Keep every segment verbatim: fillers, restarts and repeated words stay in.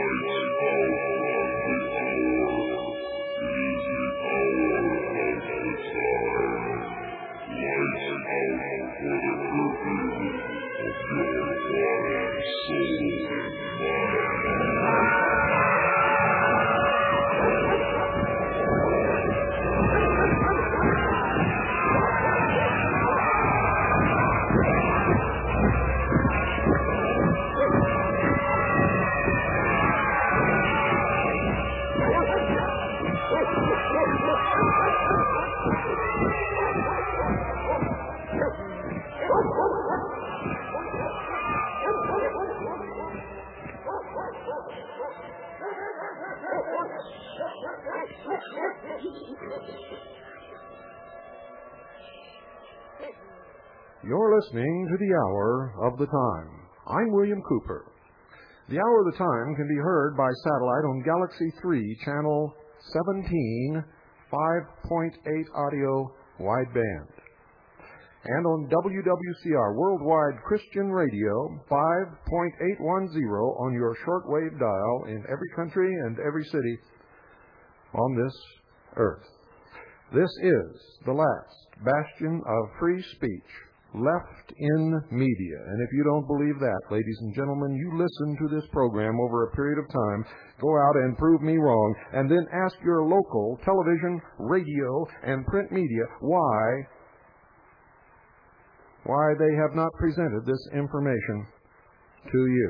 You're listening to the Hour of the Time. I'm William Cooper. The Hour of the Time can be heard by satellite on Galaxy three, channel seventeen, five point eight audio wideband. And on W W C R, Worldwide Christian Radio, five point eight one zero on your shortwave dial in every country and every city on this earth. This is the last bastion of free speech left in media. And if you don't believe that, ladies and gentlemen, you listen to this program over a period of time, go out and prove me wrong, and then ask your local television, radio, and print media why, why they have not presented this information to you.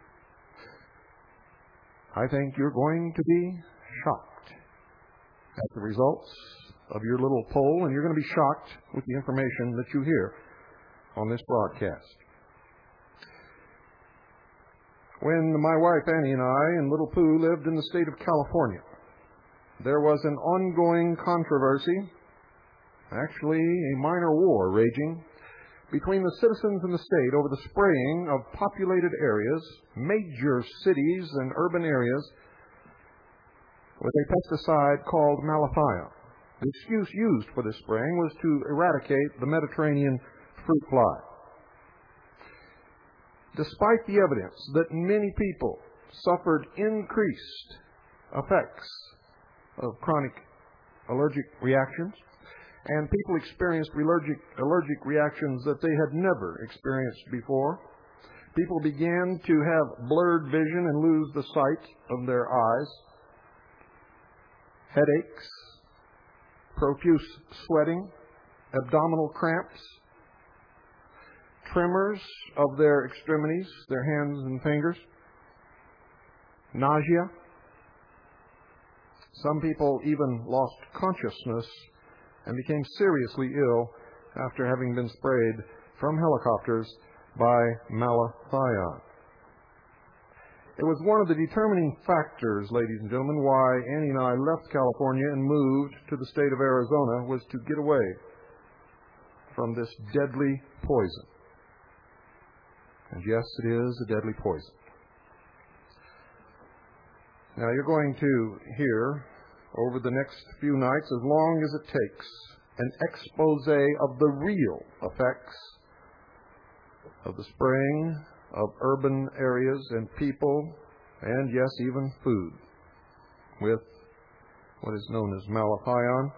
I think you're going to be shocked at the results of your little poll, and you're going to be shocked with the information that you hear on this broadcast. When my wife Annie and I and little Pooh lived in the state of California, there was an ongoing controversy, actually a minor war raging, between the citizens in the state over the spraying of populated areas, major cities and urban areas, with a pesticide called malathion. The excuse used for this spraying was to eradicate the Mediterranean fruit fly. Despite the evidence that many people suffered increased effects of chronic allergic reactions, and people experienced allergic, allergic reactions that they had never experienced before, people began to have blurred vision and lose the sight of their eyes, headaches, profuse sweating, abdominal cramps, tremors of their extremities, their hands and fingers, nausea. Some people even lost consciousness and became seriously ill after having been sprayed from helicopters by malathion. It was one of the determining factors, ladies and gentlemen, why Annie and I left California and moved to the state of Arizona, was to get away from this deadly poison. And yes, it is a deadly poison. Now, you're going to hear over the next few nights, as long as it takes, an expose of the real effects of the spraying of urban areas and people, and yes, even food, with what is known as malathion.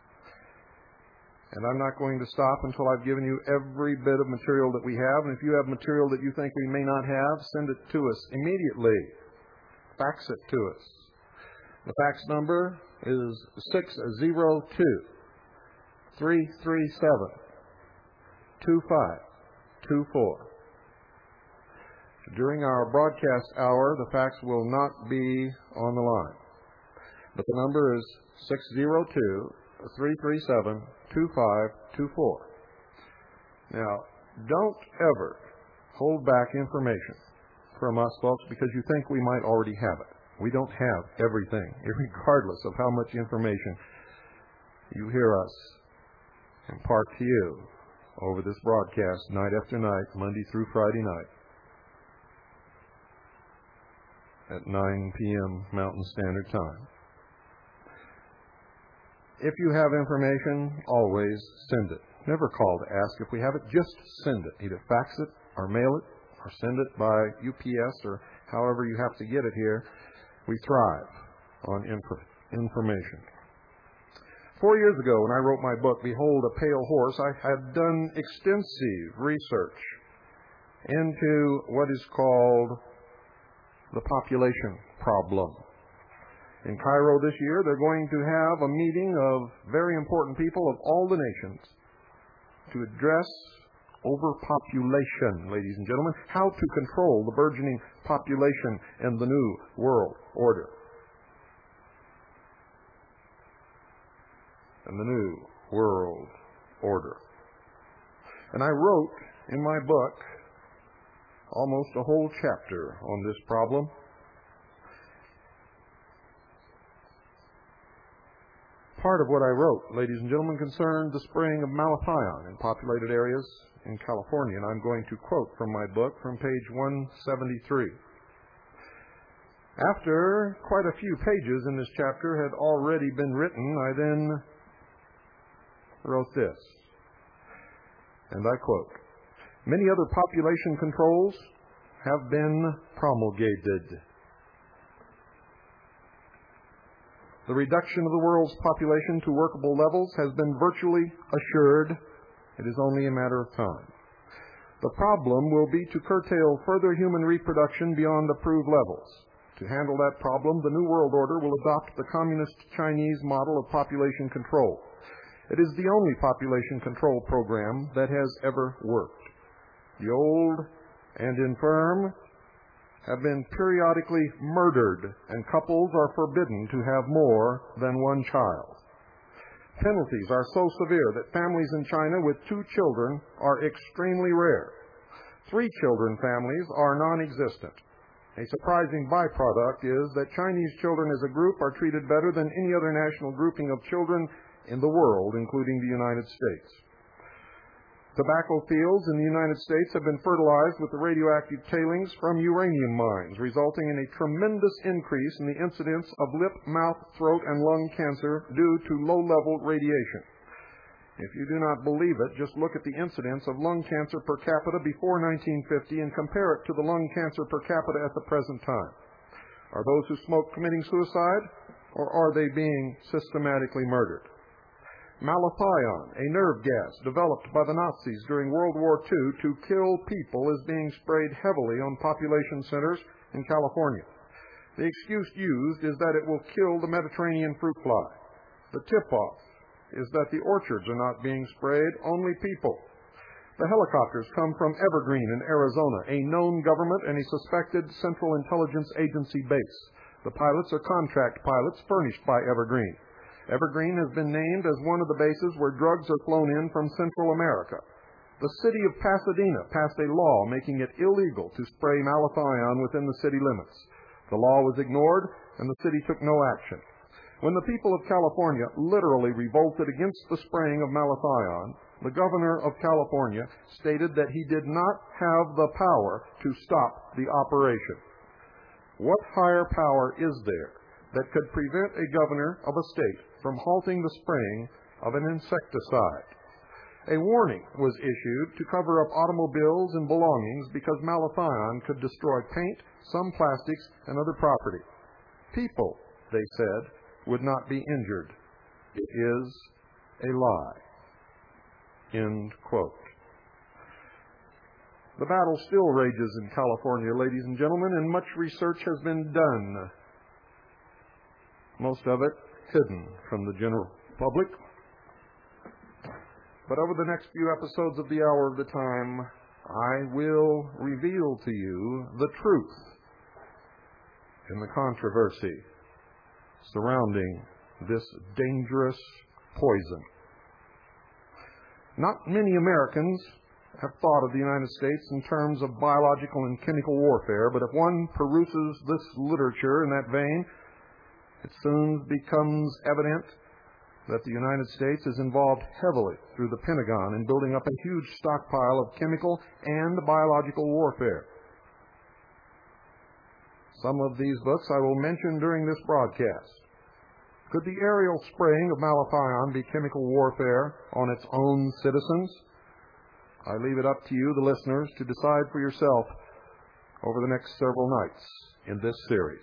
And I'm not going to stop until I've given you every bit of material that we have. And if you have material that you think we may not have, send it to us immediately. Fax it to us. The fax number is six zero two, three three seven, two five two four. During our broadcast hour, the fax will not be on the line. But the number is six zero two, three three seven, two five two four. Now, don't ever hold back information from us, folks, because you think we might already have it. We don't have everything, regardless of how much information you hear us impart to you over this broadcast night after night, Monday through Friday night at nine p.m. Mountain Standard Time. If you have information, always send it. Never call to ask if we have it. Just send it. Either fax it or mail it or send it by U P S or however you have to get it here. We thrive on inf- information. Four years ago, when I wrote my book, Behold a Pale Horse, I had done extensive research into what is called the population problem. In Cairo this year, they're going to have a meeting of very important people of all the nations to address overpopulation, ladies and gentlemen, how to control the burgeoning population in the new world order. In the new world order. And I wrote in my book almost a whole chapter on this problem. Part of what I wrote, ladies and gentlemen, concerned the spraying of malathion in populated areas in California, and I'm going to quote from my book from page one seventy-three. After quite a few pages in this chapter had already been written, I then wrote this, and I quote, "Many other population controls have been promulgated. The reduction of the world's population to workable levels has been virtually assured. It is only a matter of time. The problem will be to curtail further human reproduction beyond approved levels. To handle that problem, the New World Order will adopt the Communist Chinese model of population control. It is the only population control program that has ever worked. The old and infirm have been periodically murdered, and couples are forbidden to have more than one child. Penalties are so severe that families in China with two children are extremely rare. Three children families are non-existent. A surprising byproduct is that Chinese children as a group are treated better than any other national grouping of children in the world, including the United States. Tobacco fields in the United States have been fertilized with the radioactive tailings from uranium mines, resulting in a tremendous increase in the incidence of lip, mouth, throat, and lung cancer due to low-level radiation. If you do not believe it, just look at the incidence of lung cancer per capita before nineteen fifty and compare it to the lung cancer per capita at the present time. Are those who smoke committing suicide, or are they being systematically murdered? Malathion, a nerve gas developed by the Nazis during World War Two to kill people, is being sprayed heavily on population centers in California. The excuse used is that it will kill the Mediterranean fruit fly. The tip-off is that the orchards are not being sprayed, only people. The helicopters come from Evergreen in Arizona, a known government and a suspected Central Intelligence Agency base. The pilots are contract pilots furnished by Evergreen. Evergreen has been named as one of the bases where drugs are flown in from Central America. The city of Pasadena passed a law making it illegal to spray malathion within the city limits. The law was ignored, and the city took no action. When the people of California literally revolted against the spraying of malathion, the governor of California stated that he did not have the power to stop the operation. What higher power is there that could prevent a governor of a state from halting the spraying of an insecticide? A warning was issued to cover up automobiles and belongings because malathion could destroy paint, some plastics, and other property. People, they said, would not be injured. It is a lie. End quote. The battle still rages in California, ladies and gentlemen, and much research has been done. Most of it hidden from the general public. But over the next few episodes of the Hour of the Time, I will reveal to you the truth in the controversy surrounding this dangerous poison. Not many Americans have thought of the United States in terms of biological and chemical warfare, but if one peruses this literature in that vein, it soon becomes evident that the United States is involved heavily through the Pentagon in building up a huge stockpile of chemical and biological warfare. Some of these books I will mention during this broadcast. Could the aerial spraying of malathion be chemical warfare on its own citizens? I leave it up to you, the listeners, to decide for yourself over the next several nights in this series.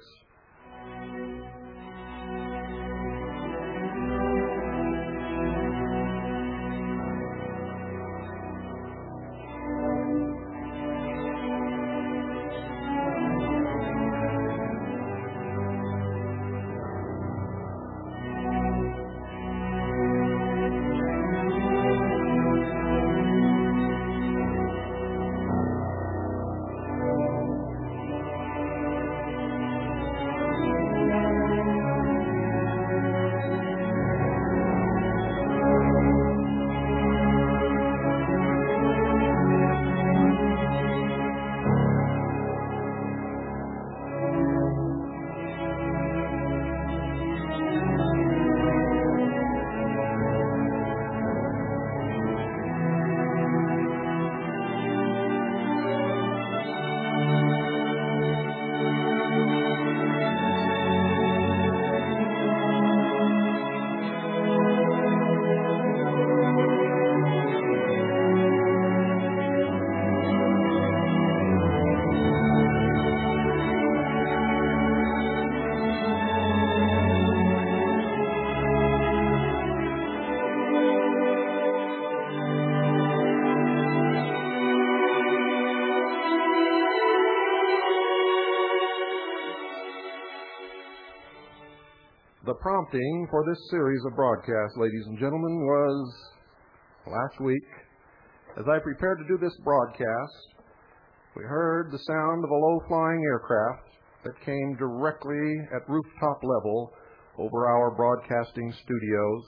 The prompting for this series of broadcasts, ladies and gentlemen, was last week. As I prepared to do this broadcast, we heard the sound of a low-flying aircraft that came directly at rooftop level over our broadcasting studios.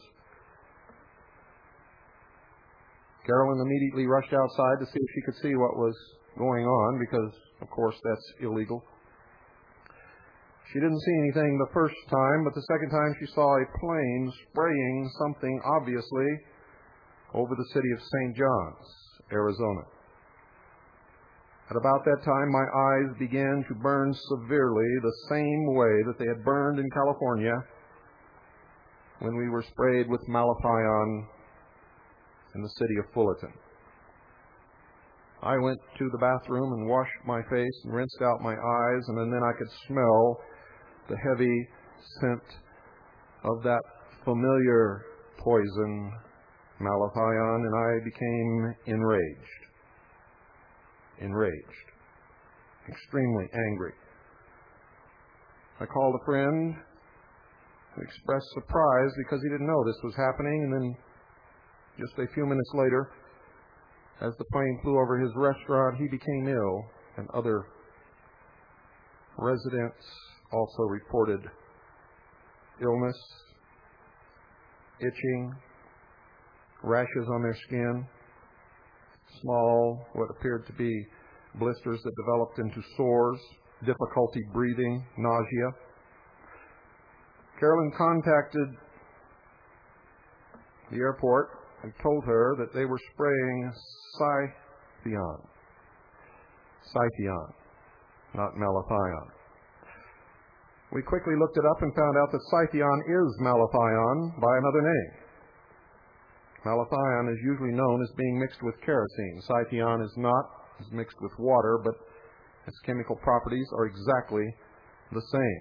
Carolyn immediately rushed outside to see if she could see what was going on, because, of course, that's illegal. She didn't see anything the first time, but the second time she saw a plane spraying something obviously over the city of Saint John's, Arizona. At about that time, my eyes began to burn severely the same way that they had burned in California when we were sprayed with malathion in the city of Fullerton. I went to the bathroom and washed my face and rinsed out my eyes, and then I could smell the heavy scent of that familiar poison, malathion, and I became enraged. Enraged. Extremely angry. I called a friend who expressed surprise because he didn't know this was happening, and then just a few minutes later, as the plane flew over his restaurant, he became ill, and other residents also reported illness, itching, rashes on their skin, small, what appeared to be blisters that developed into sores, difficulty breathing, nausea. Carolyn contacted the airport and told her that they were spraying Cythion. Cythion, not malathion. We quickly looked it up and found out that Cythion is malathion by another name. Malathion is usually known as being mixed with kerosene. Cythion is not. It's mixed with water, but its chemical properties are exactly the same.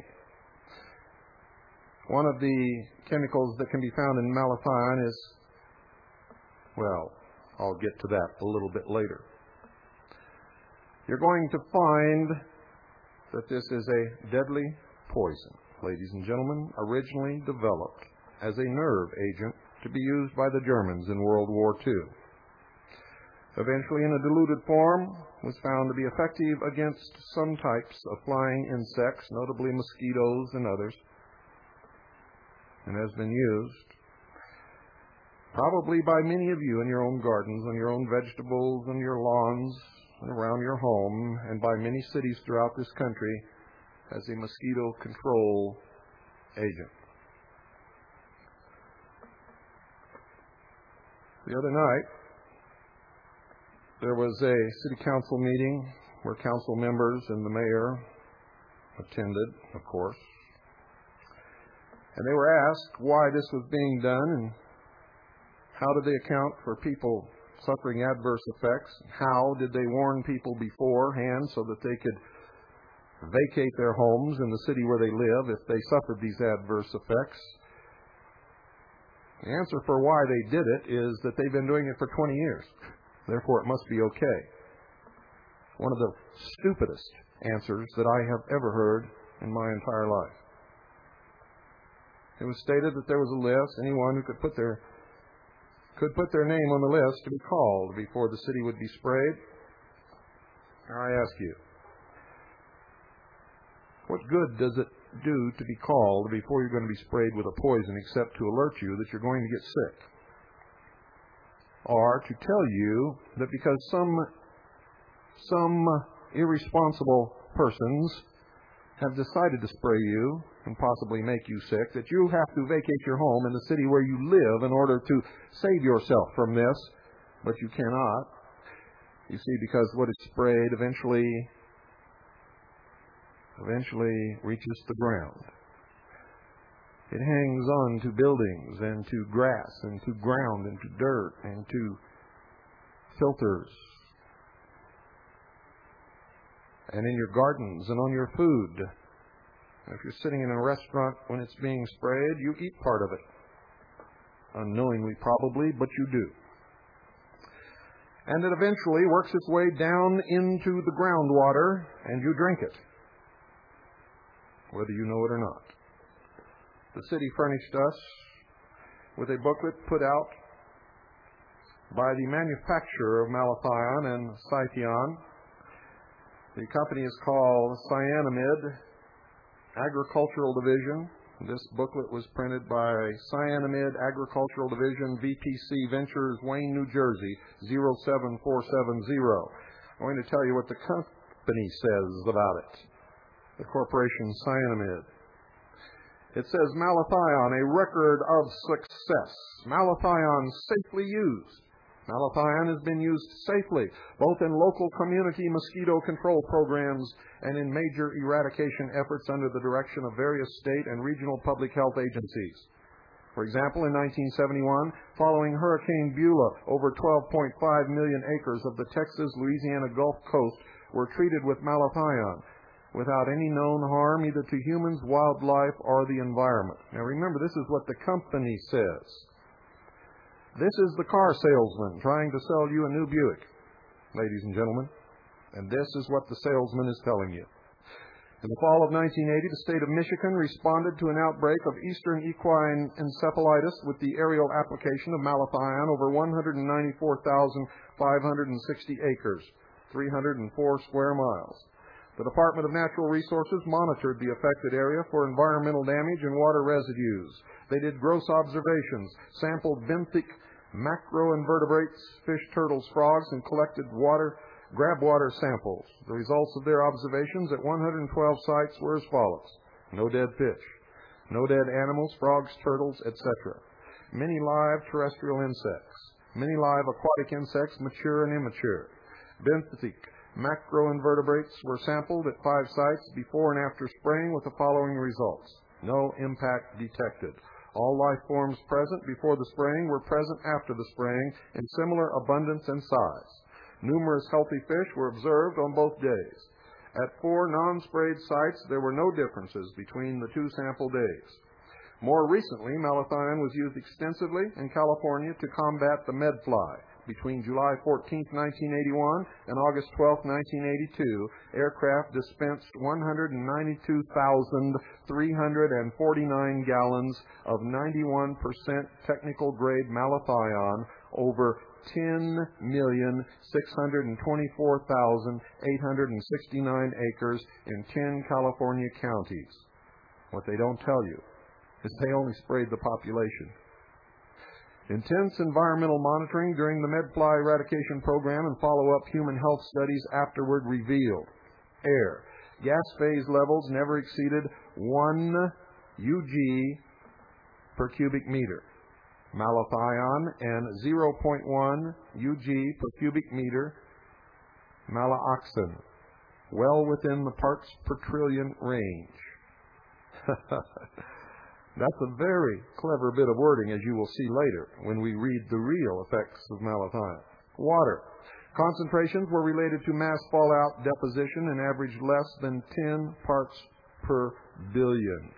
One of the chemicals that can be found in malathion is, well, I'll get to that a little bit later. You're going to find that this is a deadly poison, ladies and gentlemen, originally developed as a nerve agent to be used by the Germans in World War Two. Eventually, in a diluted form, was found to be effective against some types of flying insects, notably mosquitoes and others, and has been used probably by many of you in your own gardens, on your own vegetables, on your lawns, and around your home, and by many cities throughout this country as a mosquito control agent. The other night, there was a city council meeting where council members and the mayor attended, of course. And they were asked why this was being done and how did they account for people suffering adverse effects. How did they warn people beforehand so that they could vacate their homes in the city where they live if they suffered these adverse effects. The answer for why they did it is that they've been doing it for twenty years. Therefore, it must be okay. One of the stupidest answers that I have ever heard in my entire life. It was stated that there was a list, anyone who could put their could put their name on the list to be called before the city would be sprayed. Now I ask you, what good does it do to be called before you're going to be sprayed with a poison except to alert you that you're going to get sick? Or to tell you that because some some irresponsible persons have decided to spray you and possibly make you sick, that you have to vacate your home in the city where you live in order to save yourself from this, but you cannot. You see, because what is sprayed eventually eventually reaches the ground. It hangs on to buildings and to grass and to ground and to dirt and to filters and in your gardens and on your food. If you're sitting in a restaurant when it's being sprayed, you eat part of it. Unknowingly probably, but you do. And it eventually works its way down into the groundwater and you drink it, whether you know it or not. The city furnished us with a booklet put out by the manufacturer of malathion and Cythion. The company is called Cyanamid Agricultural Division. This booklet was printed by Cyanamid Agricultural Division, V P C Ventures, Wayne, New Jersey, zero seven four seven zero. I'm going to tell you what the company says about it. The corporation Cyanamid. It says, malathion, a record of success. Malathion safely used. Malathion has been used safely, both in local community mosquito control programs and in major eradication efforts under the direction of various state and regional public health agencies. For example, in nineteen seventy-one, following Hurricane Beulah, over twelve point five million acres of the Texas-Louisiana Gulf Coast were treated with malathion without any known harm either to humans, wildlife, or the environment. Now remember, this is what the company says. This is the car salesman trying to sell you a new Buick, ladies and gentlemen. And this is what the salesman is telling you. In the fall of nineteen eighty, the state of Michigan responded to an outbreak of eastern equine encephalitis with the aerial application of malathion over one hundred ninety-four thousand five hundred sixty acres, three hundred four square miles. The Department of Natural Resources monitored the affected area for environmental damage and water residues. They did gross observations, sampled benthic macroinvertebrates, fish, turtles, frogs, and collected water, grab water samples. The results of their observations at one hundred twelve sites were as follows. No dead fish, no dead animals, frogs, turtles, et cetera. Many live terrestrial insects, many live aquatic insects, mature and immature. Benthic macroinvertebrates were sampled at five sites before and after spraying with the following results. No impact detected. All life forms present before the spraying were present after the spraying in similar abundance and size. Numerous healthy fish were observed on both days. At four non-sprayed sites, there were no differences between the two sample days. More recently, malathion was used extensively in California to combat the medfly. Between July fourteenth, nineteen eighty-one and August twelfth, nineteen eighty-two, aircraft dispensed one hundred ninety-two thousand three hundred forty-nine gallons of ninety-one percent technical grade malathion over ten million six hundred twenty-four thousand eight hundred sixty-nine acres in ten California counties. What they don't tell you is they only sprayed the population. Intense environmental monitoring during the medfly eradication program and follow-up human health studies afterward revealed air. Gas phase levels never exceeded one U G per cubic meter. Malathion and zero point one U G per cubic meter malathion, well within the parts per trillion range. That's a very clever bit of wording, as you will see later when we read the real effects of malathion. Water. Concentrations were related to mass fallout deposition and averaged less than ten parts per billion.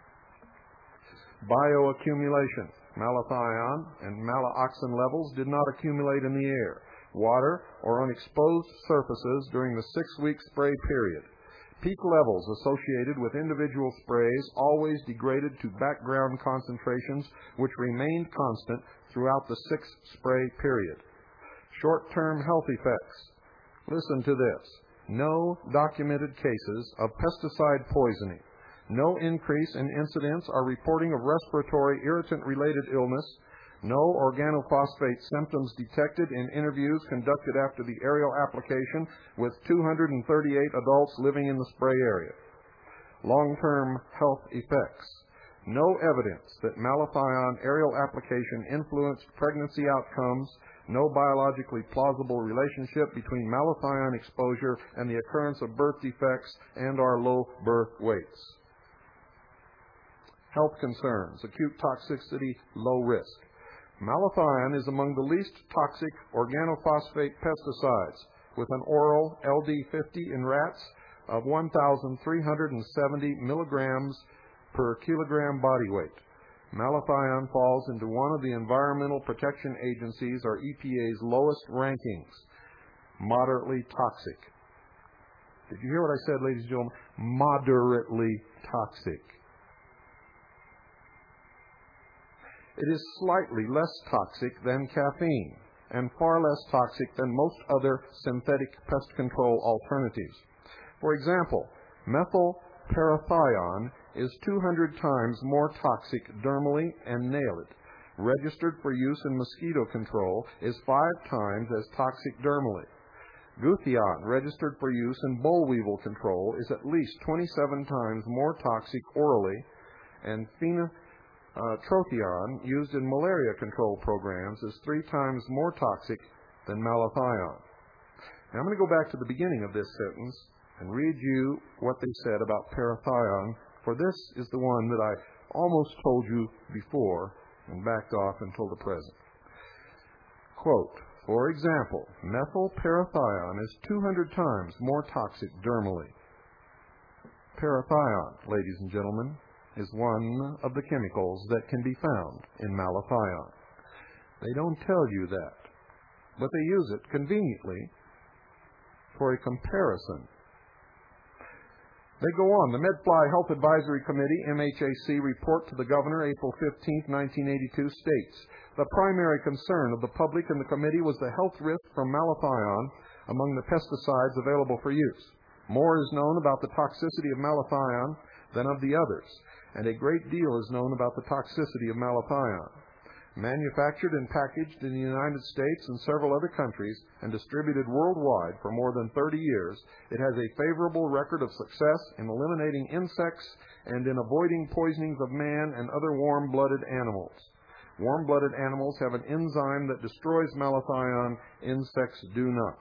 Bioaccumulation. Malathion and malloxan levels did not accumulate in the air, water, or on exposed surfaces during the six-week spray period. Peak levels associated with individual sprays always degraded to background concentrations which remained constant throughout the six-spray period. Short-term health effects. Listen to this. No documented cases of pesticide poisoning. No increase in incidence or reporting of respiratory irritant-related illness. No organophosphate symptoms detected in interviews conducted after the aerial application with two hundred thirty-eight adults living in the spray area. Long-term health effects. No evidence that malathion aerial application influenced pregnancy outcomes. No biologically plausible relationship between malathion exposure and the occurrence of birth defects and or low birth weights. Health concerns. Acute toxicity, low risk. Malathion is among the least toxic organophosphate pesticides, with an oral L D fifty in rats of one thousand three hundred seventy milligrams per kilogram body weight. Malathion falls into one of the Environmental Protection Agency's, or E P A's, lowest rankings, moderately toxic. Did you hear what I said, ladies and gentlemen? Moderately toxic. It is slightly less toxic than caffeine and far less toxic than most other synthetic pest control alternatives. For example, methylparathion is two hundred times more toxic dermally and nailed. Registered for use in mosquito control, is five times as toxic dermally. Guthion, registered for use in boll weevil control, is at least twenty-seven times more toxic orally, and phenotrophion, used in malaria control programs, is three times more toxic than malathion. Now I'm going to go back to the beginning of this sentence and read you what they said about parathion, for this is the one that I almost told you before and backed off until the present. Quote, for example, methylparathion is two hundred times more toxic dermally. Parathion, ladies and gentlemen, is one of the chemicals that can be found in malathion. They don't tell you that, but they use it conveniently for a comparison. They go on. The MedFly Health Advisory Committee, M H A C, report to the governor April fifteenth, nineteen eighty-two states, the primary concern of the public and the committee was the health risk from malathion among the pesticides available for use. More is known about the toxicity of malathion than of the others, and a great deal is known about the toxicity of malathion. Manufactured and packaged in the United States and several other countries and distributed worldwide for more than thirty years, it has a favorable record of success in eliminating insects and in avoiding poisonings of man and other warm-blooded animals. Warm-blooded animals have an enzyme that destroys malathion. Insects do not.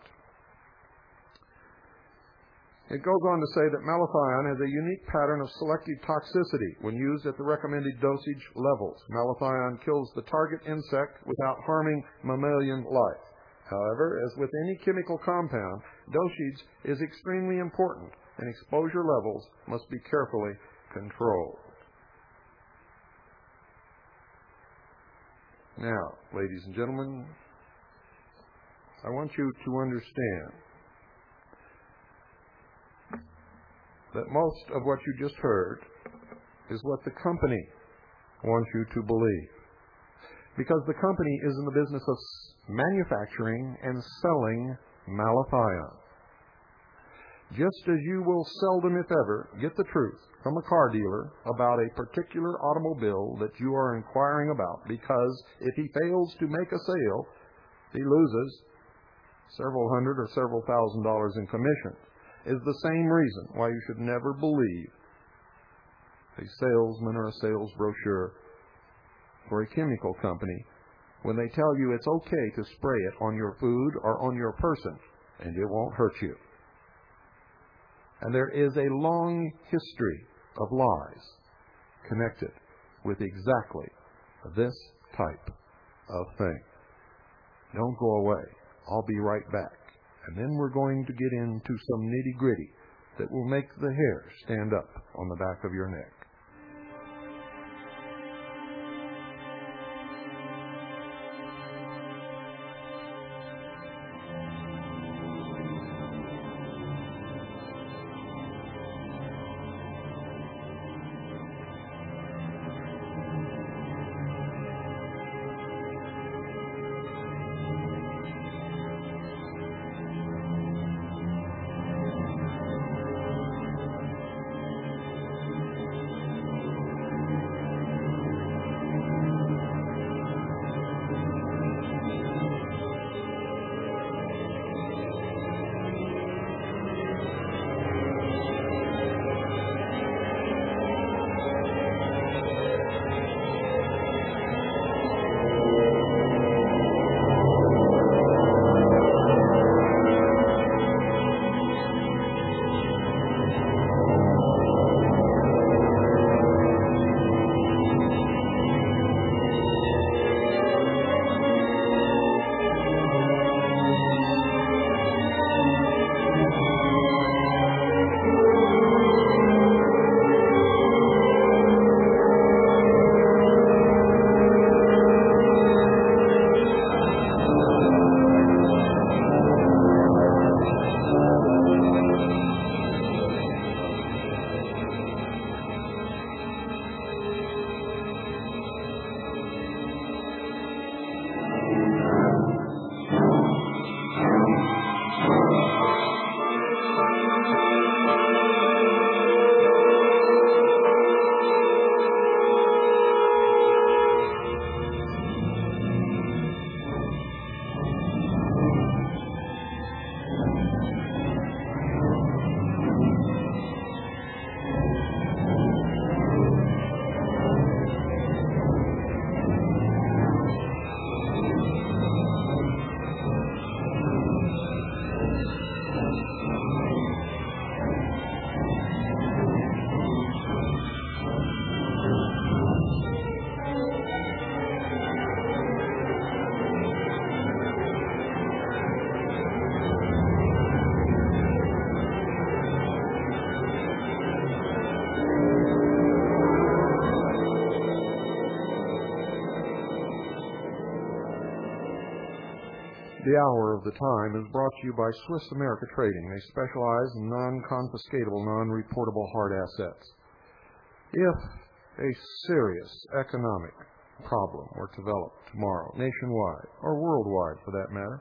It goes on to say that malathion has a unique pattern of selective toxicity when used at the recommended dosage levels. Malathion kills the target insect without harming mammalian life. However, as with any chemical compound, dosage is extremely important, and exposure levels must be carefully controlled. Now, ladies and gentlemen, I want you to understand that most of what you just heard is what the company wants you to believe. Because the company is in the business of manufacturing and selling malathion. Just as you will seldom, if ever, get the truth from a car dealer about a particular automobile that you are inquiring about, because if he fails to make a sale, he loses several hundred or several thousand dollars in commission, is the same reason why you should never believe a salesman or a sales brochure for a chemical company when they tell you it's okay to spray it on your food or on your person and it won't hurt you. And there is a long history of lies connected with exactly this type of thing. Don't go away. I'll be right back. And then we're going to get into some nitty-gritty that will make the hair stand up on the back of your neck. The Hour of the Time is brought to you by Swiss America Trading. They specialize in non-confiscatable, non-reportable hard assets. If a serious economic problem were to develop tomorrow, nationwide, or worldwide for that matter,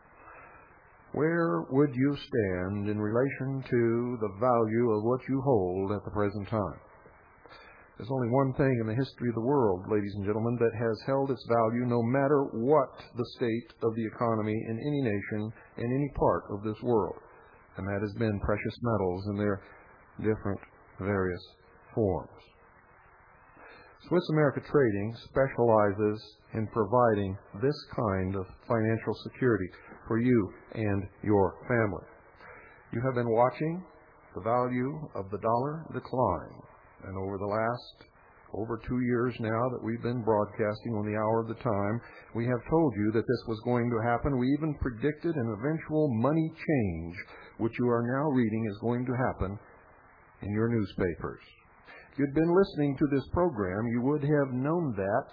where would you stand in relation to the value of what you hold at the present time? There's only one thing in the history of the world, ladies and gentlemen, that has held its value no matter what the state of the economy in any nation in any part of this world, and that has been precious metals in their different various forms. Swiss America Trading specializes in providing this kind of financial security for you and your family. You have been watching the value of the dollar decline. And over the last over two years now that we've been broadcasting on the Hour of the Time, we have told you that this was going to happen. We even predicted an eventual money change, which you are now reading is going to happen in your newspapers. If you'd been listening to this program, you would have known that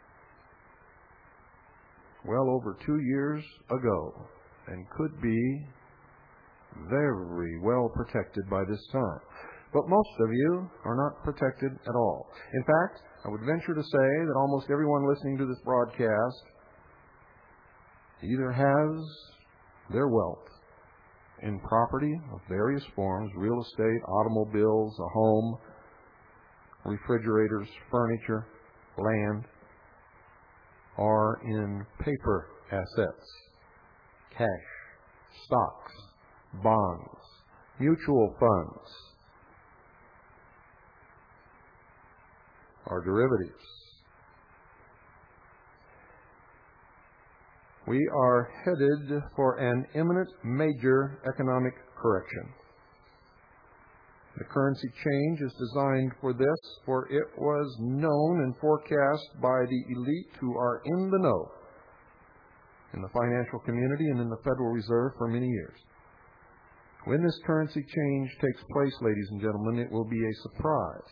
well over two years ago and could be very well protected by this time. But most of you are not protected at all. In fact, I would venture to say that almost everyone listening to this broadcast either has their wealth in property of various forms, real estate, automobiles, a home, refrigerators, furniture, land, or in paper assets, cash, stocks, bonds, mutual funds, or derivatives. We are headed for an imminent major economic correction. The currency change is designed for this, for it was known and forecast by the elite who are in the know in the financial community and in the Federal Reserve for many years. When this currency change takes place, ladies and gentlemen, it will be a surprise.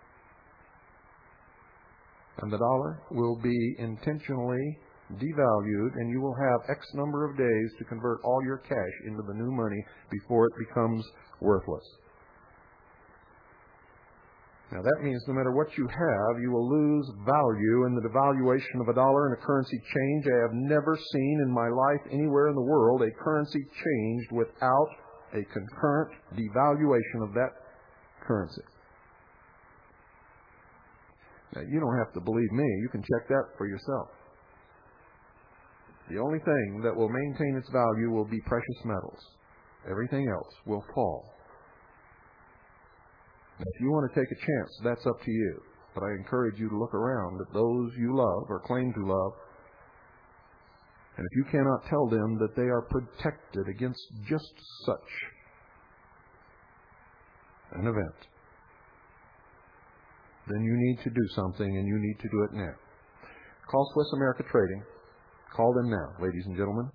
And the dollar will be intentionally devalued, and you will have X number of days to convert all your cash into the new money before it becomes worthless. Now that means no matter what you have, you will lose value in the devaluation of a dollar and a currency change. I have never seen in my life anywhere in the world a currency changed without a concurrent devaluation of that currency. Now, you don't have to believe me. You can check that for yourself. The only thing that will maintain its value will be precious metals. Everything else will fall. Now, if you want to take a chance, that's up to you. But I encourage you to look around at those you love or claim to love. And if you cannot tell them that they are protected against just such an event, then you need to do something, and you need to do it now. Call Swiss America Trading. Call them now, ladies and gentlemen.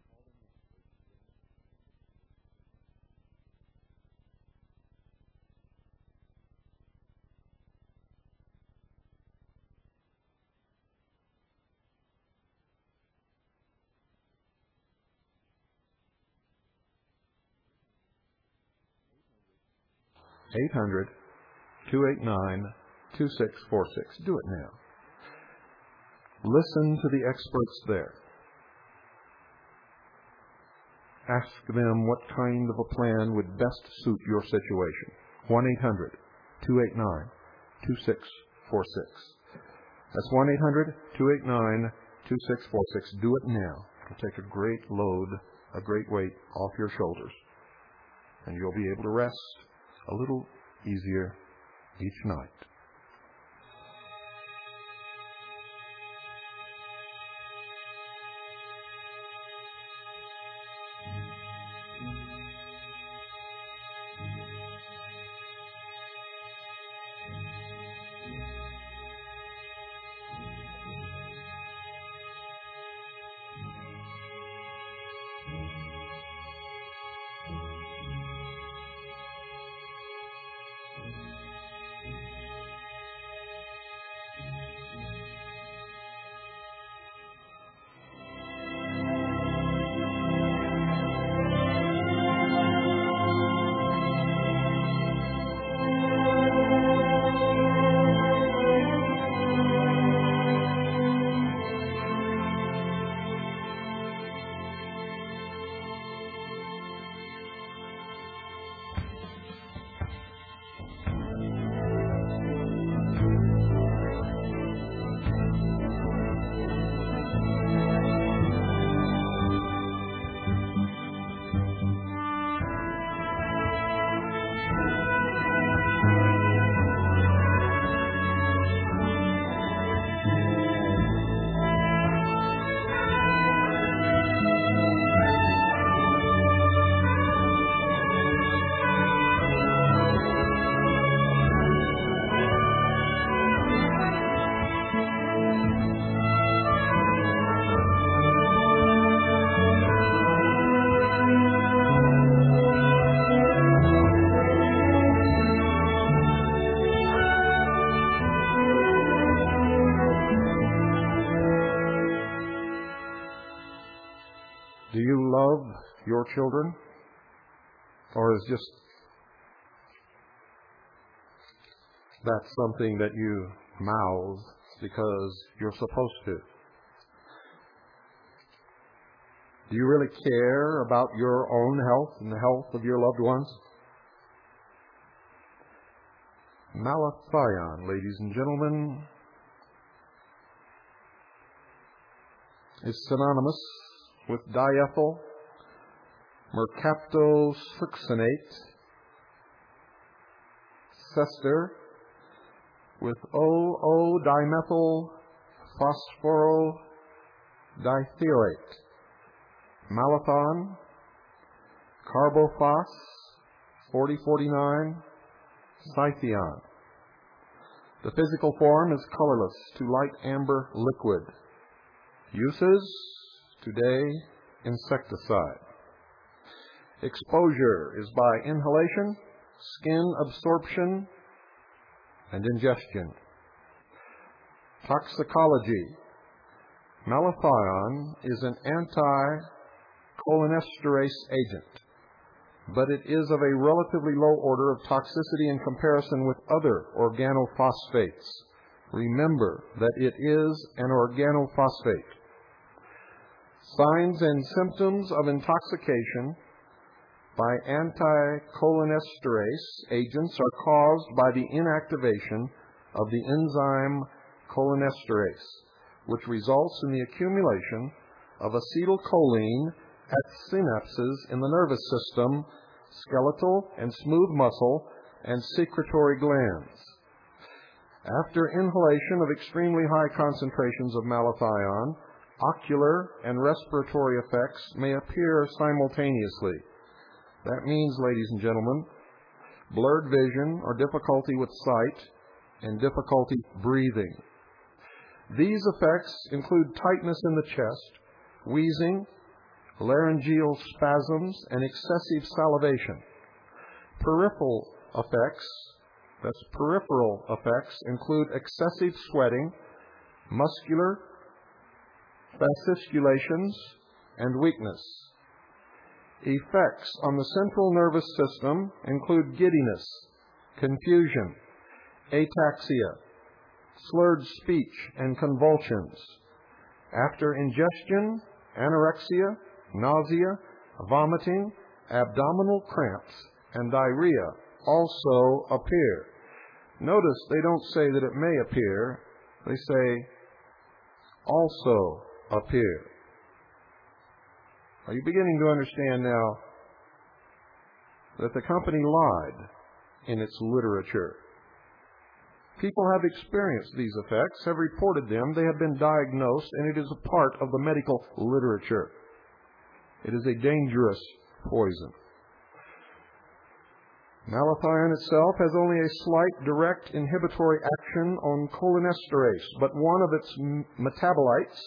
eight hundred, two eight nine, two six four six. Do it now. Listen to the experts there. Ask them what kind of a plan would best suit your situation. one eight hundred, two eight nine, two six four six. That's one eight hundred, two eight nine, two six four six. Do it now. It'll take a great load, a great weight off your shoulders. And you'll be able to rest a little easier each night. Do you love your children? Or is just that something that you mouth because you're supposed to? Do you really care about your own health and the health of your loved ones? Malathion, ladies and gentlemen, is synonymous with diethyl mercaptosuccinate, Cester, with O O dimethyl phosphorodiethylate, Malathion, carbophos, forty forty-nine, Scythion. The physical form is colorless to light amber liquid. Uses: today, insecticide. Exposure is by inhalation, skin absorption, and ingestion. Toxicology. Malathion is an anti-cholinesterase agent, but it is of a relatively low order of toxicity in comparison with other organophosphates. Remember that it is an organophosphate. Signs and symptoms of intoxication by anti-cholinesterase agents are caused by the inactivation of the enzyme cholinesterase, which results in the accumulation of acetylcholine at synapses in the nervous system, skeletal and smooth muscle, and secretory glands. After inhalation of extremely high concentrations of malathion, ocular and respiratory effects may appear simultaneously. That means, ladies and gentlemen, blurred vision or difficulty with sight and difficulty breathing. These effects include tightness in the chest, wheezing, laryngeal spasms, and excessive salivation. Peripheral effects, that's peripheral effects, include excessive sweating, muscular fasciculations, and weakness. Effects on the central nervous system include giddiness, confusion, ataxia, slurred speech, and convulsions. After ingestion, anorexia, nausea, vomiting, abdominal cramps, and diarrhea also appear. Notice they don't say that it may appear. They say also appear. Are you beginning to understand now that the company lied in its literature? People have experienced these effects, have reported them, they have been diagnosed, and it is a part of the medical literature. It is a dangerous poison. Malathion itself has only a slight direct inhibitory action on cholinesterase, but one of its m- metabolites,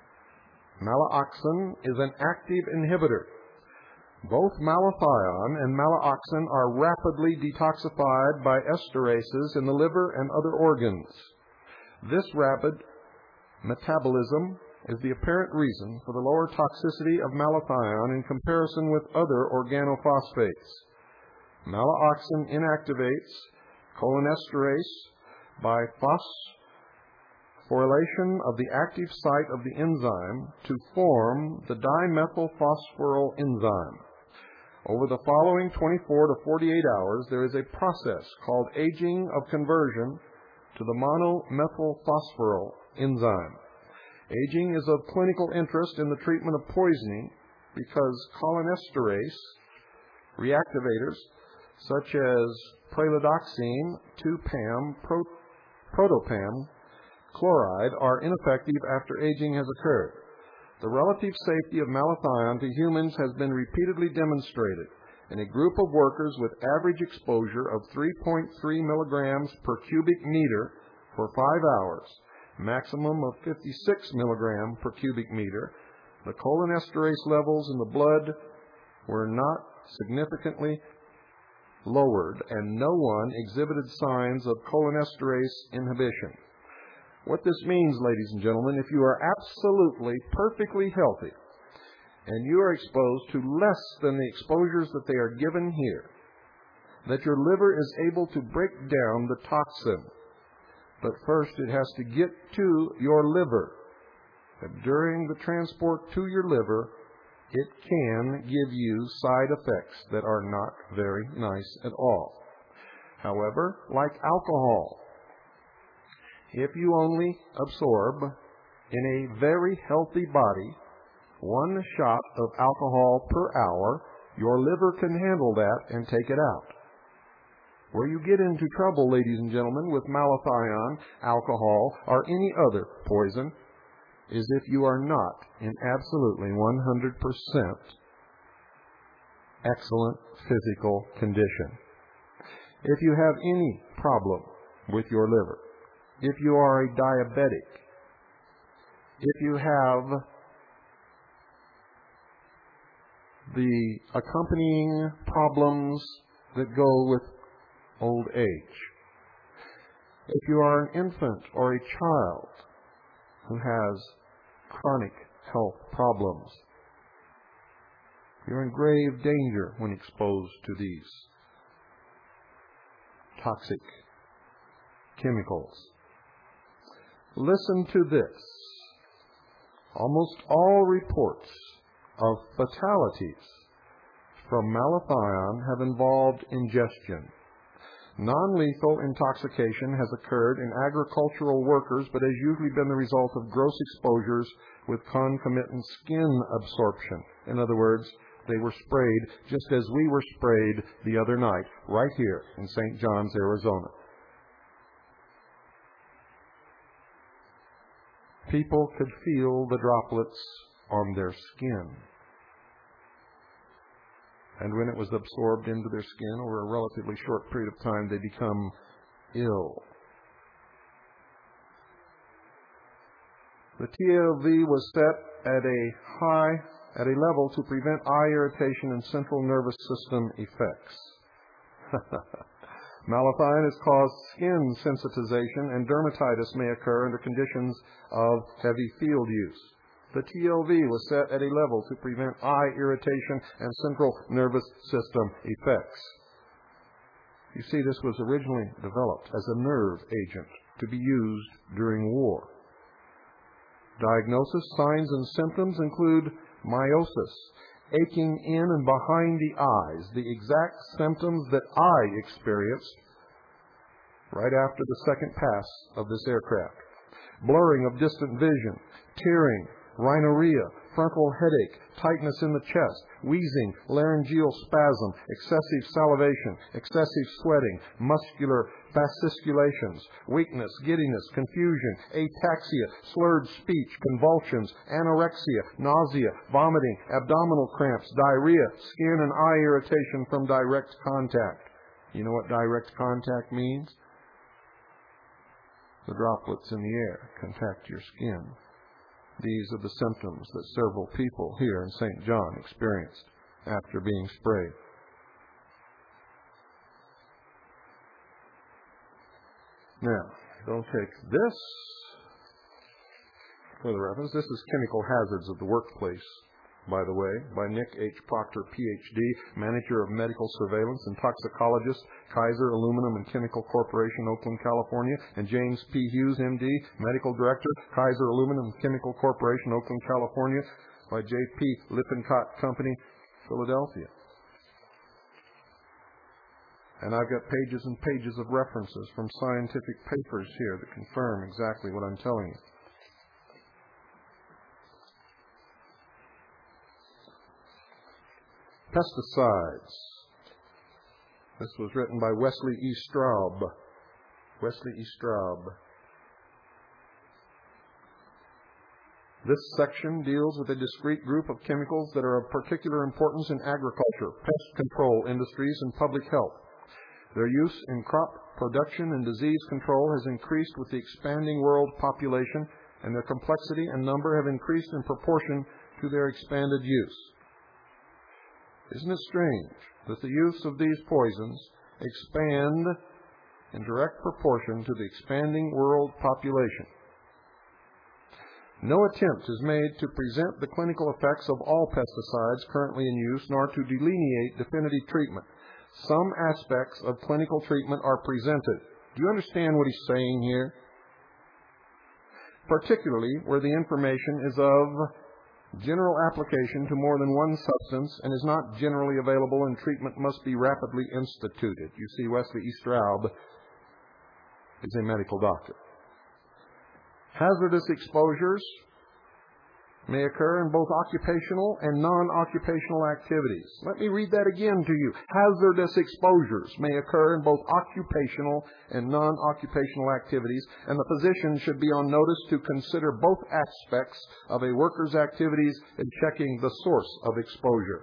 malaoxin, is an active inhibitor. Both malathion and malaoxin are rapidly detoxified by esterases in the liver and other organs. This rapid metabolism is the apparent reason for the lower toxicity of malathion in comparison with other organophosphates. Malaoxin inactivates cholinesterase by phosphorylation of the active site of the enzyme to form the dimethylphosphoryl enzyme. Over the following twenty-four to forty-eight hours, there is a process called aging of conversion to the monomethylphosphoryl enzyme. Aging is of clinical interest in the treatment of poisoning because cholinesterase reactivators such as pralidoxime, two PAM, pro, protopam, chloride are ineffective after aging has occurred. The relative safety of malathion to humans has been repeatedly demonstrated in a group of workers with average exposure of three point three milligrams per cubic meter for five hours, maximum of fifty-six milligrams per cubic meter. The cholinesterase levels in the blood were not significantly lowered, and no one exhibited signs of cholinesterase inhibition. What this means, ladies and gentlemen, if you are absolutely perfectly healthy and you are exposed to less than the exposures that they are given here, that your liver is able to break down the toxin. But first it has to get to your liver. And during the transport to your liver, it can give you side effects that are not very nice at all. However, like alcohol, if you only absorb in a very healthy body one shot of alcohol per hour, your liver can handle that and take it out. Where you get into trouble, ladies and gentlemen, with malathion, alcohol, or any other poison is if you are not in absolutely one hundred percent excellent physical condition. If you have any problem with your liver, if you are a diabetic, if you have the accompanying problems that go with old age. If you are an infant or a child who has chronic health problems, you're in grave danger when exposed to these toxic chemicals. Listen to this. Almost all reports of fatalities from malathion have involved ingestion. Non-lethal intoxication has occurred in agricultural workers, but has usually been the result of gross exposures with concomitant skin absorption. In other words, they were sprayed just as we were sprayed the other night, right here in Saint John's, Arizona. People could feel the droplets on their skin. And when it was absorbed into their skin over a relatively short period of time, they become ill. The T L V was set at a high, at a level to prevent eye irritation and central nervous system effects. Malathion has caused skin sensitization, and dermatitis may occur under conditions of heavy field use. The T L V was set at a level to prevent eye irritation and central nervous system effects. You see, this was originally developed as a nerve agent to be used during war. Diagnosis, signs, and symptoms include miosis, aching in and behind the eyes, the exact symptoms that I experienced right after the second pass of this aircraft. Blurring of distant vision, tearing, rhinorrhea, frontal headache, tightness in the chest, wheezing, laryngeal spasm, excessive salivation, excessive sweating, muscular fasciculations, weakness, giddiness, confusion, ataxia, slurred speech, convulsions, anorexia, nausea, vomiting, abdominal cramps, diarrhea, skin and eye irritation from direct contact. You know what direct contact means? The droplets in the air contact your skin. These are the symptoms that several people here in Saint John experienced after being sprayed. Now, don't take this for the reference. This is Chemical Hazards of the Workplace, by the way, by Nick H. Proctor, P H D, Manager of Medical Surveillance and Toxicologist, Kaiser Aluminum and Chemical Corporation, Oakland, California, and James P. Hughes, M D, Medical Director, Kaiser Aluminum and Chemical Corporation, Oakland, California, by J P. Lippincott Company, Philadelphia. And I've got pages and pages of references from scientific papers here that confirm exactly what I'm telling you. Pesticides. This was written by Wesley E. Straub. Wesley E. Straub. This section deals with a discrete group of chemicals that are of particular importance in agriculture, pest control industries, and public health. Their use in crop production and disease control has increased with the expanding world population, and their complexity and number have increased in proportion to their expanded use. Isn't it strange that the use of these poisons expand in direct proportion to the expanding world population? No attempt is made to present the clinical effects of all pesticides currently in use, nor to delineate definitive treatment. Some aspects of clinical treatment are presented. Do you understand what he's saying here? Particularly where the information is of general application to more than one substance and is not generally available, and treatment must be rapidly instituted. You see, Wesley E. Straub is a medical doctor. Hazardous exposures may occur in both occupational and non-occupational activities. Let me read that again to you. Hazardous exposures may occur in both occupational and non-occupational activities, and the physician should be on notice to consider both aspects of a worker's activities in checking the source of exposure.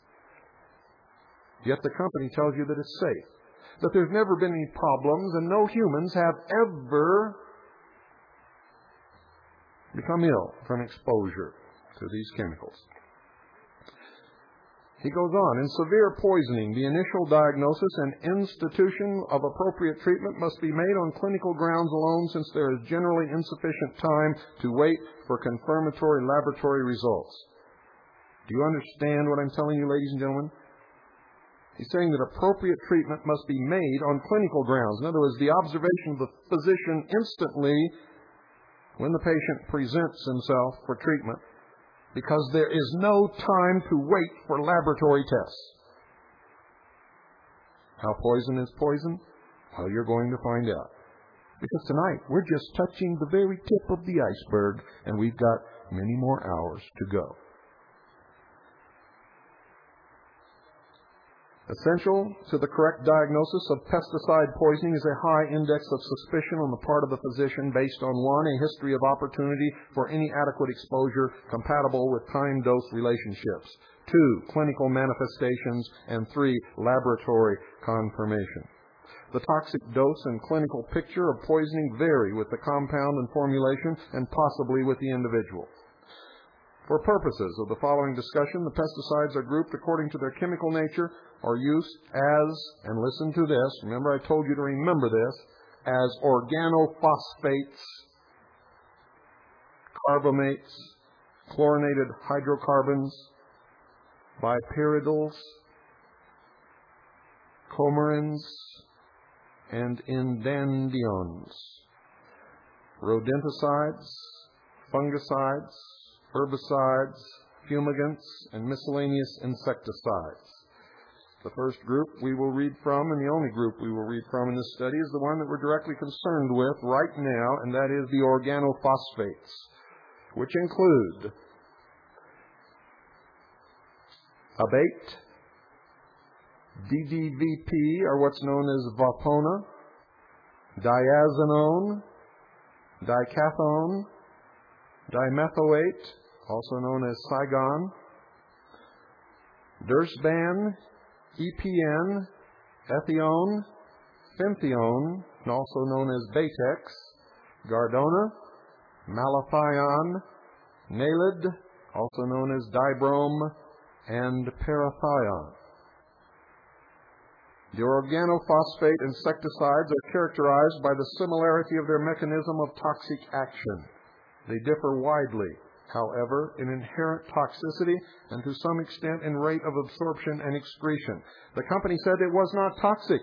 Yet the company tells you that it's safe, that there's never been any problems, and no humans have ever become ill from exposure to these chemicals. He goes on, in severe poisoning, the initial diagnosis and institution of appropriate treatment must be made on clinical grounds alone, since there is generally insufficient time to wait for confirmatory laboratory results. Do you understand what I'm telling you, ladies and gentlemen? He's saying that appropriate treatment must be made on clinical grounds. In other words, the observation of the physician instantly when the patient presents himself for treatment, because there is no time to wait for laboratory tests. How poison is poison? Well, you're going to find out. Because tonight, we're just touching the very tip of the iceberg, and we've got many more hours to go. Essential to the correct diagnosis of pesticide poisoning is a high index of suspicion on the part of the physician based on, one, a history of opportunity for any adequate exposure compatible with time-dose relationships, two, clinical manifestations, and three, laboratory confirmation. The toxic dose and clinical picture of poisoning vary with the compound and formulation and possibly with the individual. For purposes of the following discussion, the pesticides are grouped according to their chemical nature or use as, and listen to this, remember I told you to remember this, as organophosphates, carbamates, chlorinated hydrocarbons, bipyridyls, coumarins, and indandiones, rodenticides, fungicides, herbicides, fumigants, and miscellaneous insecticides. The first group we will read from, and the only group we will read from in this study, is the one that we're directly concerned with right now, and that is the organophosphates, which include abate, D D V P, or what's known as Vapona, diazonone, dicathone, dimethoate, also known as Saigon, Dursban, E P N, ethione, phentheone, also known as Batex, Gardona, malathion, Naled, also known as Dibrome, and parathion. The organophosphate insecticides are characterized by the similarity of their mechanism of toxic action. They differ widely, however, in inherent toxicity and to some extent in rate of absorption and excretion. The company said it was not toxic.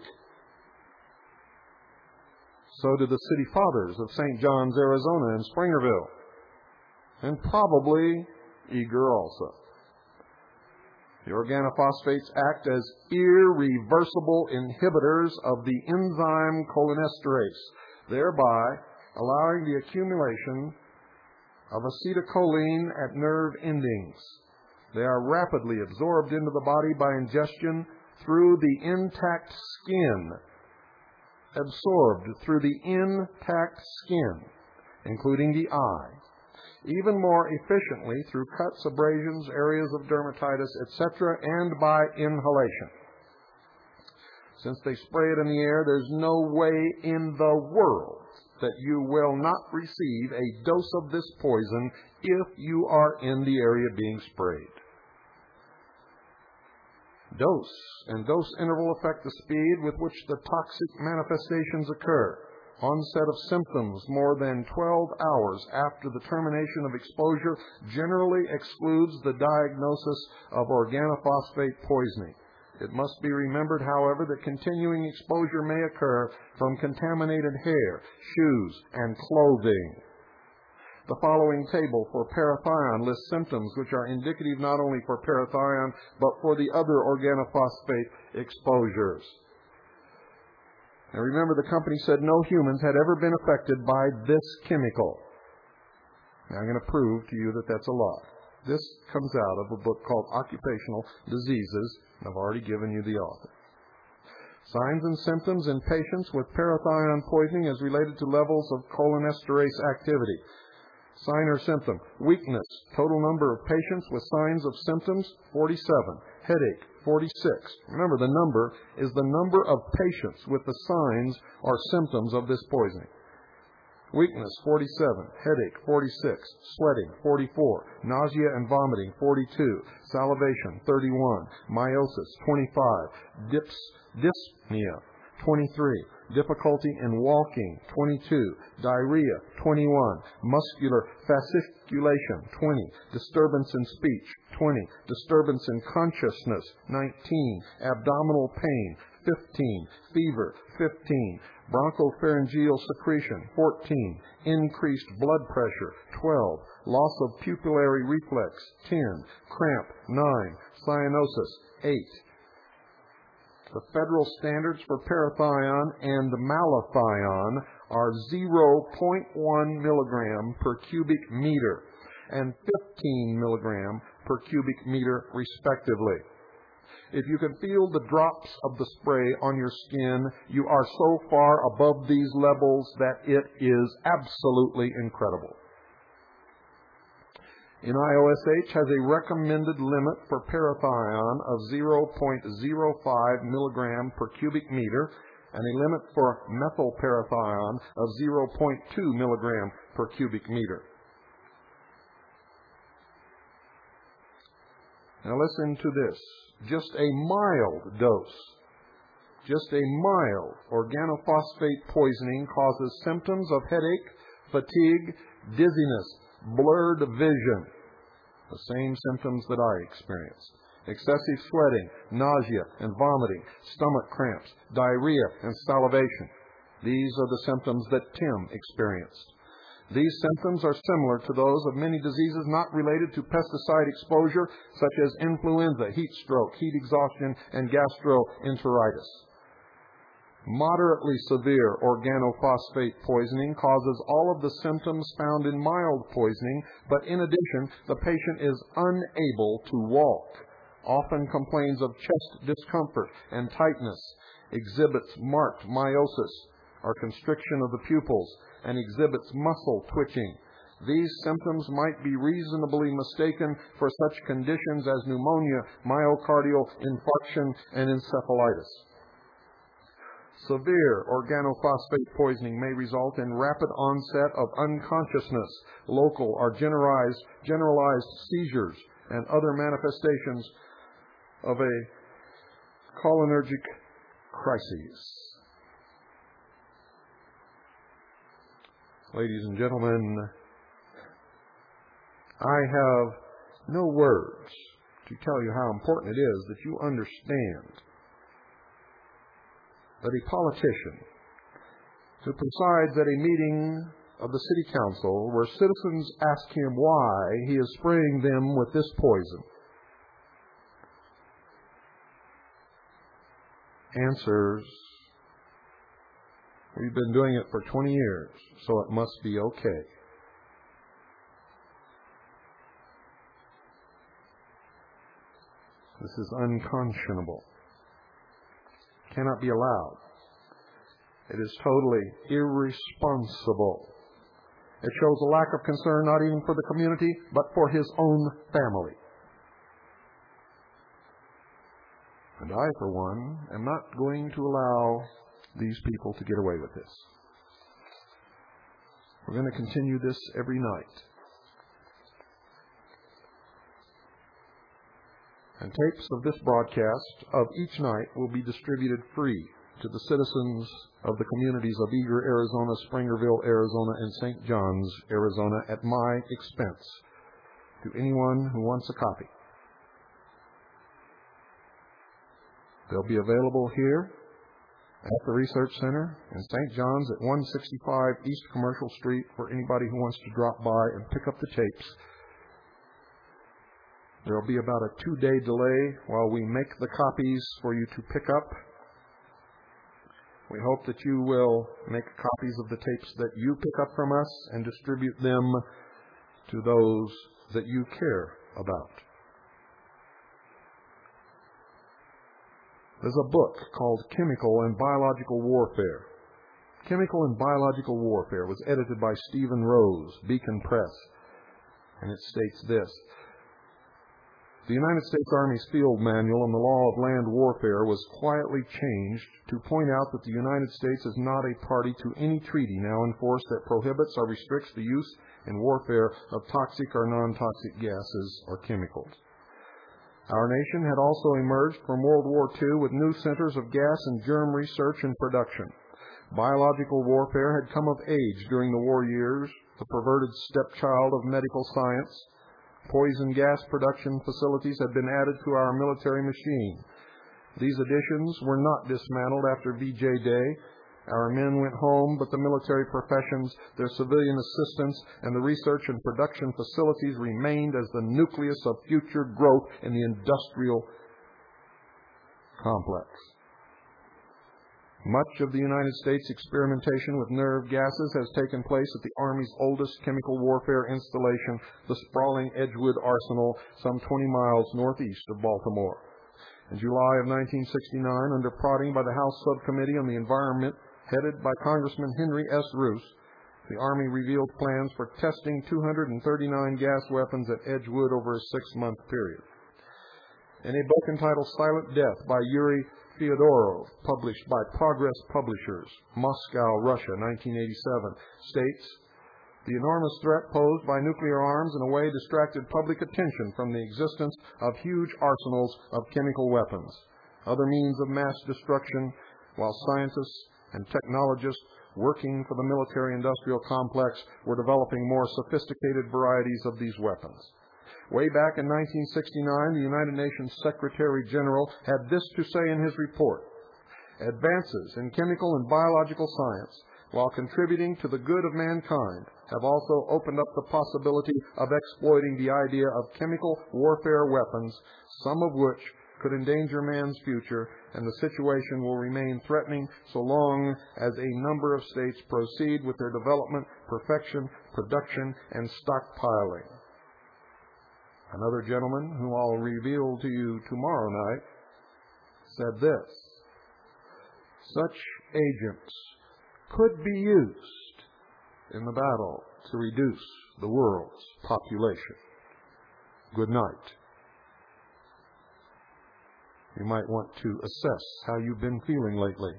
So did the city fathers of Saint John's, Arizona, and Springerville, and probably Eager also. The organophosphates act as irreversible inhibitors of the enzyme cholinesterase, thereby allowing the accumulation of acetylcholine at nerve endings. They are rapidly absorbed into the body by ingestion through the intact skin. Absorbed through the intact skin, including the eye. Even more efficiently through cuts, abrasions, areas of dermatitis, et cetera, and by inhalation. Since they spray it in the air, there's no way in the world that you will not receive a dose of this poison if you are in the area being sprayed. Dose and dose interval affect the speed with which the toxic manifestations occur. Onset of symptoms more than twelve hours after the termination of exposure generally excludes the diagnosis of organophosphate poisoning. It must be remembered, however, that continuing exposure may occur from contaminated hair, shoes, and clothing. The following table for parathion lists symptoms which are indicative not only for parathion, but for the other organophosphate exposures. Now remember, the company said no humans had ever been affected by this chemical. Now I'm going to prove to you that that's a lie. This comes out of a book called Occupational Diseases, and I've already given you the author. Signs and symptoms in patients with parathion poisoning as related to levels of cholinesterase activity. Sign or symptom: weakness. Total number of patients with signs of symptoms, forty-seven. Headache, forty-six. Remember, the number is the number of patients with the signs or symptoms of this poisoning. weakness, forty-seven, headache, forty-six, sweating, forty-four, nausea and vomiting, forty-two, salivation, thirty-one, meiosis, twenty-five, dips, dyspnea, twenty-three, difficulty in walking, twenty-two, diarrhea, twenty-one, muscular fasciculation, twenty, disturbance in speech, twenty, disturbance in consciousness, nineteen, abdominal pain, fifteen, fever, fifteen, bronchopharyngeal secretion, fourteen, increased blood pressure, twelve, loss of pupillary reflex, ten, cramp, nine, cyanosis, eight. The federal standards for parathion and malathion are zero point one milligram per cubic meter and fifteen milligram per cubic meter, respectively. If you can feel the drops of the spray on your skin, you are so far above these levels that it is absolutely incredible. N I O S H has a recommended limit for parathion of zero point zero five milligram per cubic meter and a limit for methylparathion of zero point two milligram per cubic meter. Now listen to this. Just a mild dose, just a mild organophosphate poisoning causes symptoms of headache, fatigue, dizziness, blurred vision, the same symptoms that I experienced, excessive sweating, nausea and vomiting, stomach cramps, diarrhea and salivation. These are the symptoms that Tim experienced. These symptoms are similar to those of many diseases not related to pesticide exposure, such as influenza, heat stroke, heat exhaustion, and gastroenteritis. Moderately severe organophosphate poisoning causes all of the symptoms found in mild poisoning, but in addition, the patient is unable to walk, often complains of chest discomfort and tightness, exhibits marked meiosis or constriction of the pupils, and exhibits muscle twitching. These symptoms might be reasonably mistaken for such conditions as pneumonia, myocardial infarction, and encephalitis. Severe organophosphate poisoning may result in rapid onset of unconsciousness, local or generalized, generalized seizures, and other manifestations of a cholinergic crisis. Ladies and gentlemen, I have no words to tell you how important it is that you understand that a politician who presides at a meeting of the city council where citizens ask him why he is spraying them with this poison answers, "We've been doing it for twenty years, so it must be okay." This is unconscionable. Cannot be allowed. It is totally irresponsible. It shows a lack of concern not even for the community, but for his own family. And I, for one, am not going to allow these people to get away with this. We're going to continue this every night. And tapes of this broadcast of each night will be distributed free to the citizens of the communities of Eager, Arizona, Springerville, Arizona, and Saint John's, Arizona, at my expense, to anyone who wants a copy. They'll be available here at the Research Center in Saint John's at one sixty-five East Commercial Street for anybody who wants to drop by and pick up the tapes. There will be about a two-day delay while we make the copies for you to pick up. We hope that you will make copies of the tapes that you pick up from us and distribute them to those that you care about. There's a book called Chemical and Biological Warfare. Chemical and Biological Warfare was edited by Stephen Rose, Beacon Press, and it states this: The United States Army's Field Manual on the Law of Land Warfare was quietly changed to point out that the United States is not a party to any treaty now in force that prohibits or restricts the use in warfare of toxic or non-toxic gases or chemicals. Our nation had also emerged from World War Two with new centers of gas and germ research and production. Biological warfare had come of age during the war years, the perverted stepchild of medical science. Poison gas production facilities had been added to our military machine. These additions were not dismantled after V J Day. Our men went home, but the military professions, their civilian assistance, and the research and production facilities remained as the nucleus of future growth in the industrial complex. Much of the United States experimentation with nerve gases has taken place at the Army's oldest chemical warfare installation, the sprawling Edgewood Arsenal, some twenty miles northeast of Baltimore. In July of nineteen sixty-nine, under prodding by the House Subcommittee on the Environment, headed by Congressman Henry S. Roos, the Army revealed plans for testing two hundred thirty-nine gas weapons at Edgewood over a six-month period. In a book entitled Silent Death by Yuri Fyodorov, published by Progress Publishers, Moscow, Russia, nineteen eighty-seven, states, the enormous threat posed by nuclear arms in a way distracted public attention from the existence of huge arsenals of chemical weapons, other means of mass destruction, while scientists and technologists working for the military-industrial complex were developing more sophisticated varieties of these weapons. Way back in nineteen sixty-nine, the United Nations Secretary General had this to say in his report: advances in chemical and biological science, while contributing to the good of mankind, have also opened up the possibility of exploiting the idea of chemical warfare weapons, some of which could endanger man's future, and the situation will remain threatening so long as a number of states proceed with their development, perfection, production, and stockpiling. Another gentleman, whom I'll reveal to you tomorrow night, said this: such agents could be used in the battle to reduce the world's population. Good night. You might want to assess how you've been feeling lately.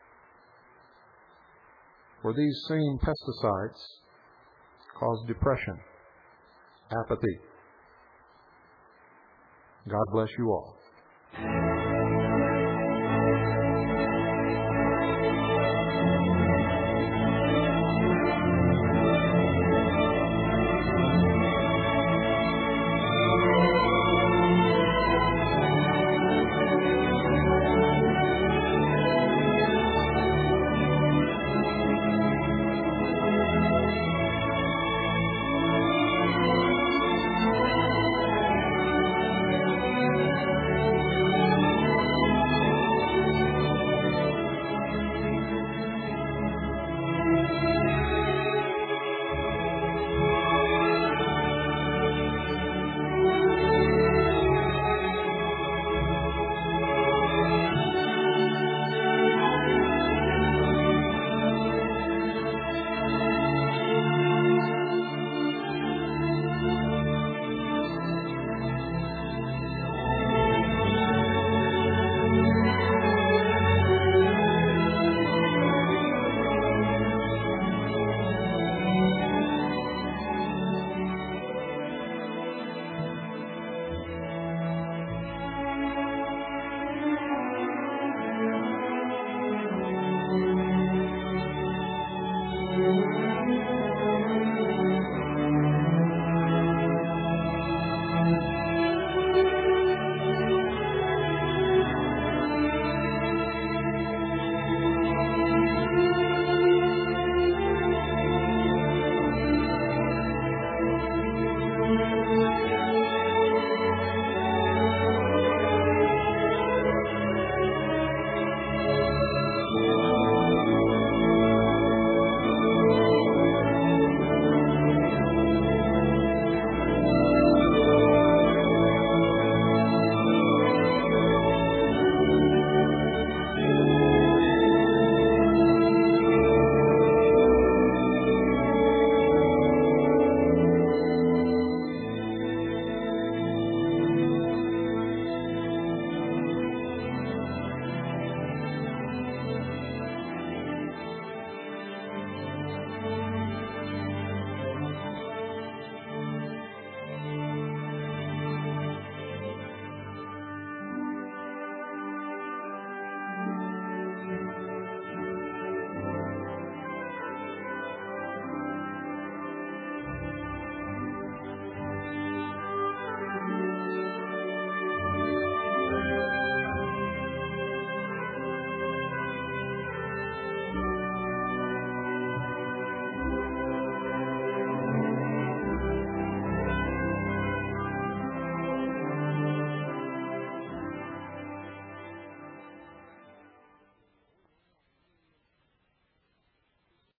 For these same pesticides cause depression, apathy. God bless you all.